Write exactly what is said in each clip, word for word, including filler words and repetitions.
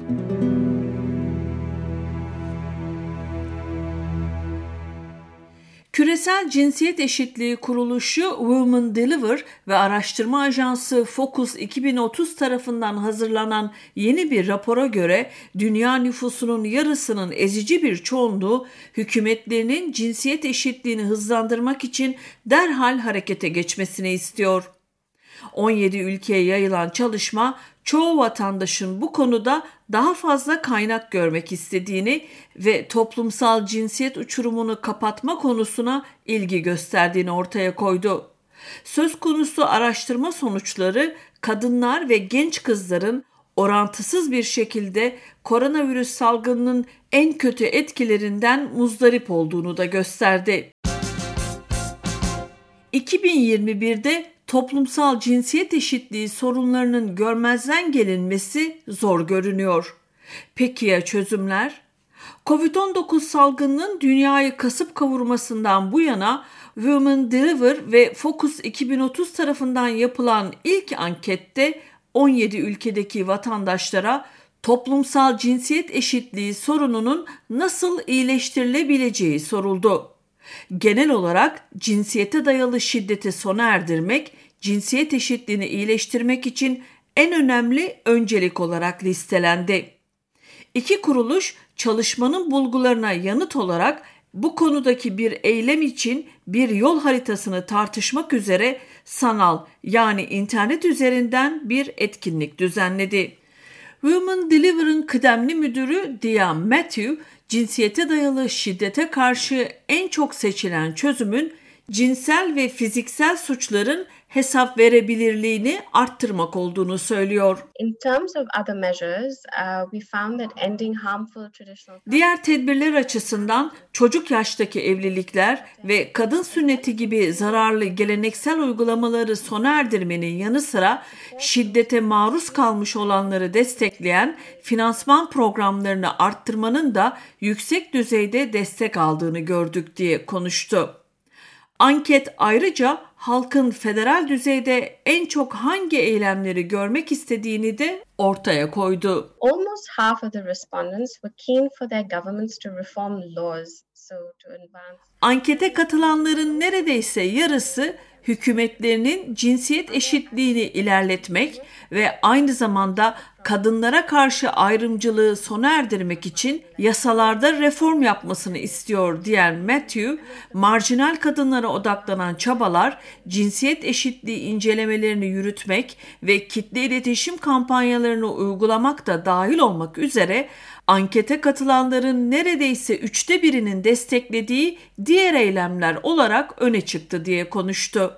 Küresel Cinsiyet Eşitliği Kuruluşu Women Deliver ve araştırma ajansı Focus iki bin otuz tarafından hazırlanan yeni bir rapora göre dünya nüfusunun yarısının ezici bir çoğunluğu hükümetlerinin cinsiyet eşitliğini hızlandırmak için derhal harekete geçmesini istiyor. on yedi ülkeye yayılan çalışma çoğu vatandaşın bu konuda daha fazla kaynak görmek istediğini ve toplumsal cinsiyet uçurumunu kapatma konusuna ilgi gösterdiğini ortaya koydu. Söz konusu araştırma sonuçları kadınlar ve genç kızların orantısız bir şekilde koronavirüs salgınının en kötü etkilerinden muzdarip olduğunu da gösterdi. iki bin yirmi birde toplumsal cinsiyet eşitliği sorunlarının görmezden gelinmesi zor görünüyor. Peki ya çözümler? kovid on dokuz salgınının dünyayı kasıp kavurmasından bu yana Women Deliver ve Focus iki bin otuz tarafından yapılan ilk ankette on yedi ülkedeki vatandaşlara toplumsal cinsiyet eşitliği sorununun nasıl iyileştirilebileceği soruldu. Genel olarak cinsiyete dayalı şiddeti sona erdirmek, cinsiyet eşitliğini iyileştirmek için en önemli öncelik olarak listelendi. İki kuruluş çalışmanın bulgularına yanıt olarak bu konudaki bir eylem için bir yol haritasını tartışmak üzere sanal yani internet üzerinden bir etkinlik düzenledi. Women Deliver'ın kıdemli müdürü Dia Matthew, cinsiyete dayalı şiddete karşı en çok seçilen çözümün cinsel ve fiziksel suçların hesap verebilirliğini arttırmak olduğunu söylüyor. In terms of other measures, uh, we found that ending harmful traditional... Diğer tedbirler açısından çocuk yaştaki evlilikler ve kadın sünneti gibi zararlı geleneksel uygulamaları sona erdirmenin yanı sıra şiddete maruz kalmış olanları destekleyen finansman programlarını arttırmanın da yüksek düzeyde destek aldığını gördük diye konuştu. Anket ayrıca halkın federal düzeyde en çok hangi eylemleri görmek istediğini de ortaya koydu. Almost half of the respondents were keen for their governments to reform laws so to advance. Ankete katılanların neredeyse yarısı hükümetlerinin cinsiyet eşitliğini ilerletmek ve aynı zamanda kadınlara karşı ayrımcılığı sona erdirmek için yasalarda reform yapmasını istiyor diyen Matthew, marjinal kadınlara odaklanan çabalar, cinsiyet eşitliği incelemelerini yürütmek ve kitle iletişim kampanyalarını uygulamak da dahil olmak üzere ankete katılanların neredeyse üçte birinin desteklediği diğer eylemler olarak öne çıktı diye konuştu.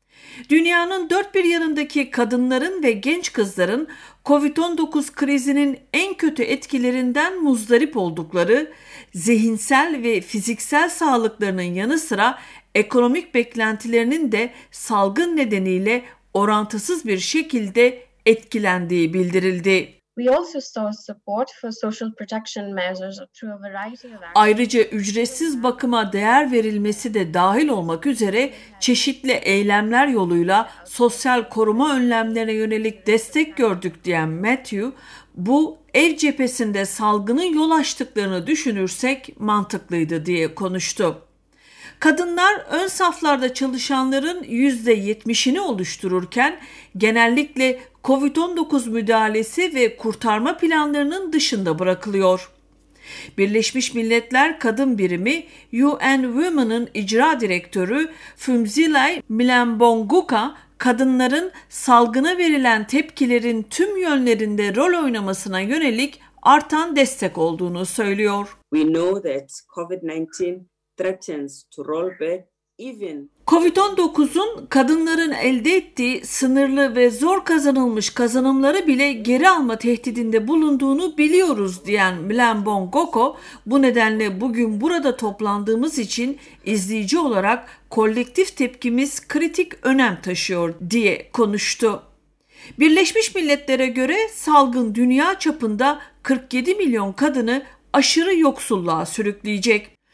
Dünyanın dört bir yanındaki kadınların ve genç kızların kovid on dokuz krizinin en kötü etkilerinden muzdarip oldukları, zihinsel ve fiziksel sağlıklarının yanı sıra ekonomik beklentilerinin de salgın nedeniyle orantısız bir şekilde etkilendiği bildirildi. We also saw support for social protection measures through a variety of actions. Ayrıca ücretsiz bakıma değer verilmesi de dahil olmak üzere çeşitli eylemler yoluyla sosyal koruma önlemlerine yönelik destek gördük diyen Matthew, bu ev cephesinde salgının yol açtıklarını düşünürsek mantıklıydı diye konuştu. Kadınlar ön saflarda çalışanların yüzde yetmişini oluştururken genellikle kovid on dokuz müdahalesi ve kurtarma planlarının dışında bırakılıyor. Birleşmiş Milletler Kadın Birimi U N Women'ın icra direktörü Phumzile Mlambo-Ngcuka, kadınların salgına verilen tepkilerin tüm yönlerinde rol oynamasına yönelik artan destek olduğunu söylüyor. We know that COVID nineteen threatens to roll back even kovid on dokuzun kadınların elde ettiği sınırlı ve zor kazanılmış kazanımları bile geri alma tehdidinde bulunduğunu biliyoruz diyen Mlambo-Ngcuka, bu nedenle bugün burada toplandığımız için izleyici olarak kolektif tepkimiz kritik önem taşıyor diye konuştu. Birleşmiş Milletler'e göre salgın dünya çapında kırk yedi milyon kadını aşırı yoksulluğa sürükleyecek.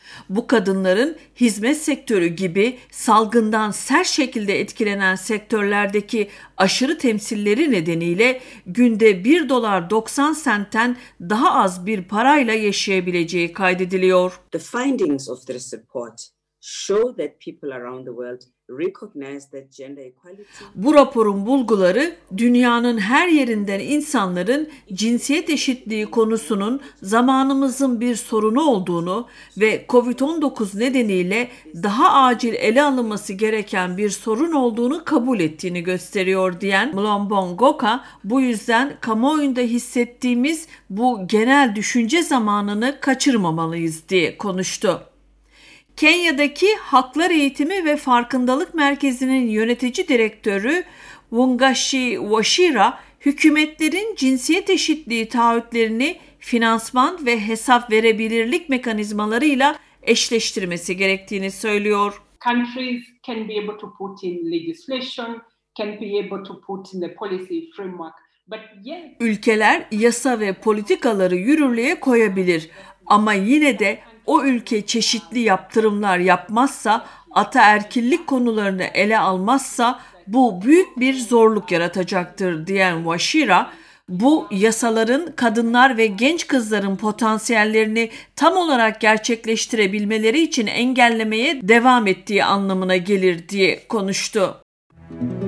Bu kadınların hizmet sektörü gibi salgından sert şekilde etkilenen sektörlerdeki aşırı temsilleri nedeniyle günde bir dolar doksan sentten daha az bir parayla yaşayabileceği kaydediliyor. The findings of this report show that people around the world recognize that gender equality. Bu raporun bulguları dünyanın her yerinden insanların cinsiyet eşitliği konusunun zamanımızın bir sorunu olduğunu ve kovid on dokuz nedeniyle daha acil ele alınması gereken bir sorun olduğunu kabul ettiğini gösteriyor diyen Mlombon Ngoka, bu yüzden kamuoyunda hissettiğimiz bu genel düşünce zamanını kaçırmamalıyız diye konuştu. Kenya'daki Haklar Eğitimi ve Farkındalık Merkezi'nin yönetici direktörü Wungashi Wachira, hükümetlerin cinsiyet eşitliği taahhütlerini finansman ve hesap verebilirlik mekanizmalarıyla eşleştirmesi gerektiğini söylüyor. Countries can be able to put in legislation, can be able to put in the policy framework, but yet... Ülkeler yasa ve politikaları yürürlüğe koyabilir ama yine de o ülke çeşitli yaptırımlar yapmazsa, ataerkillik konularını ele almazsa bu büyük bir zorluk yaratacaktır diyen Wachira, bu yasaların kadınlar ve genç kızların potansiyellerini tam olarak gerçekleştirebilmeleri için engellemeye devam ettiği anlamına gelir diye konuştu.